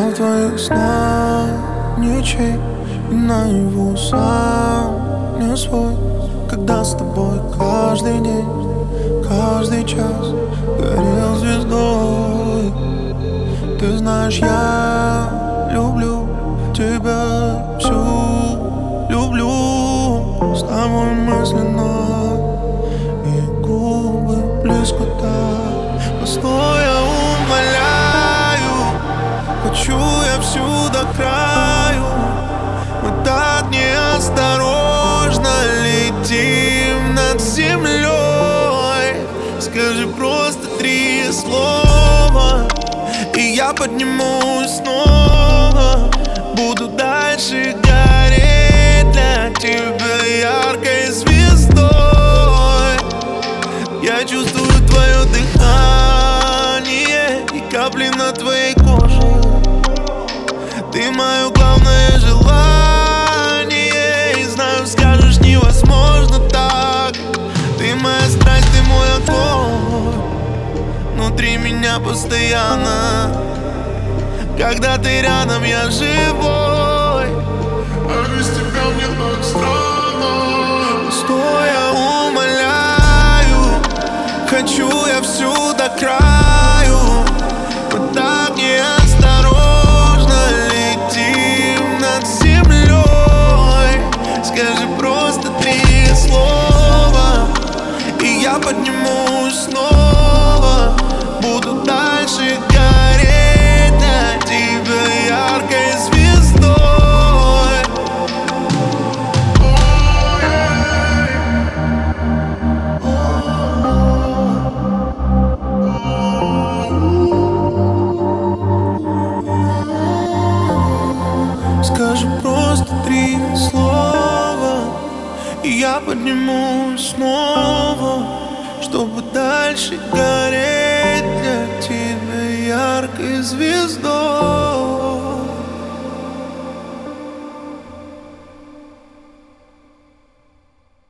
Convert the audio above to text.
в твоих снах ничей, и наяву сам не свой. Когда с тобой каждый день, каждый час горел звездой. Ты знаешь, я люблю тебя всю, люблю с тобой мысленно, и губы близко так. Постой, я умоляю, хочу я всю до краю. Мы так неосторожно летим над землей. Скажи просто 3 слова, и я поднимусь снова. Буду дальше гореть для тебя яркой звездой. Я чувствую твое дыхание и капли на твоей коже. Ты мое главное желание, и знаю, скажешь, невозможно так. Ты моя страсть, ты мой огонь внутри меня постоянно. Когда ты рядом, я живой, а без тебя мне так странно. Стой, я умоляю, хочу я всю до краю. Мы так неосторожно летим над землей. Скажи просто 3 слова, и я поднимусь снова. Буду дальше гореть для тебя яркой звездой. Скажи просто 3 слова, и я поднимусь снова, чтобы дальше гореть для тебя яркой звездой.